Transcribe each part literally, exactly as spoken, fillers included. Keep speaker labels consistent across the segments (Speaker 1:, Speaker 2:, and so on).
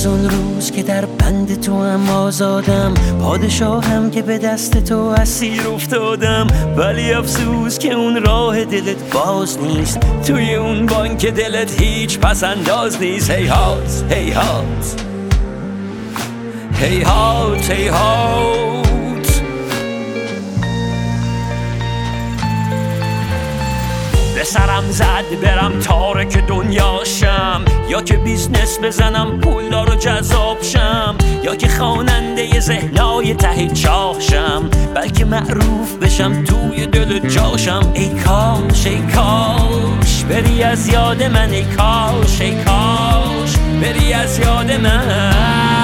Speaker 1: از اون روز که در بند تو هم آزادم، پادشاهم که به دست تو اسیر افتادم. ولی افسوس که اون راه دلت باز نیست، توی اون بانک دلت هیچ پس انداز نیست. هیهات هیهات هیهات هیهات به سرم زد برم تارک دنیاشم، یا که بیزنس بزنم پولدار و جذاب شم، یا که خواننده ذهنای ته چاهشم، بلکه معروف بشم توی دل جاشم. ای کاش ای کاش بری از یاد من، ای کاش ای کاش بری از یاد من.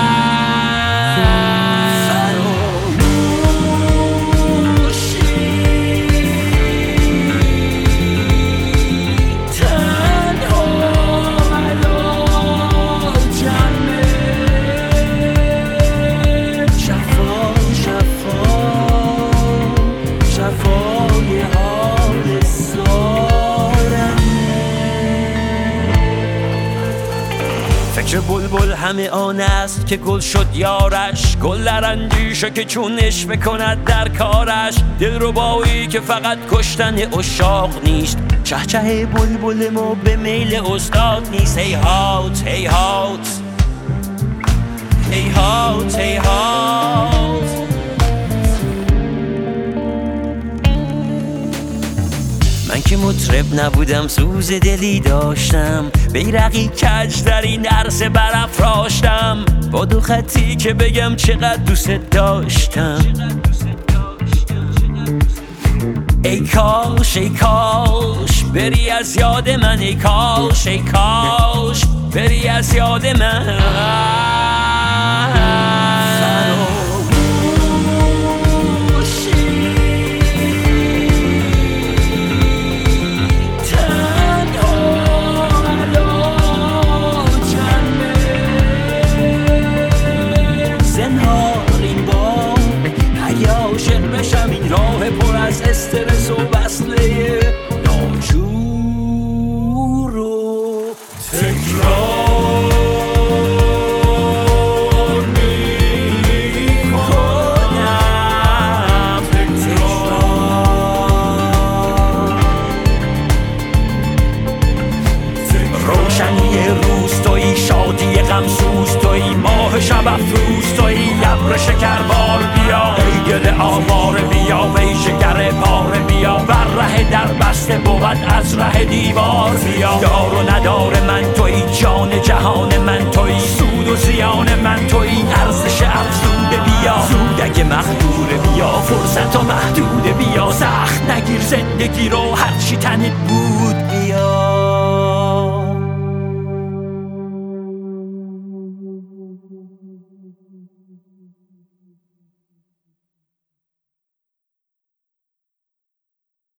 Speaker 1: فکر بلبل همه آن است که گل شد یارش، گل در اندیشه که چونش بکند در کارش. دلربایی که فقط کشتن عشاق نیست، چهچه بلبل ما به میل استاد نیست. هیهات هیهات هیهات هیهات من که مطرب نبودم سوز دلی داشتم، بیرقی کج در این عرصه برافراشتم، با دو خطی که بگم چقدر دوست داشتم. ای کاش ای کاش بری از یاد من، ای کاش ای کاش بری از یاد من. بشم این راه پر از استرس و وصله ناجور و تکرار می کنم. تکرار روشنی روز تویی، شادی غمسوز تویی، ماه شب افروز تویی، ابر شکربار بیا، ای گل آواره بیا، وی شکر پاره بیا، بر ره در بسته بود از ره دیوار بیا. دار و ندار من تویی، جان جهان من تویی، سود و زیان من تویی، ارزش افزوده بیا، سودک مخدور بیا، فرصت و محدود بیا، سخت نگیر زندگی رو هرچی تنت بود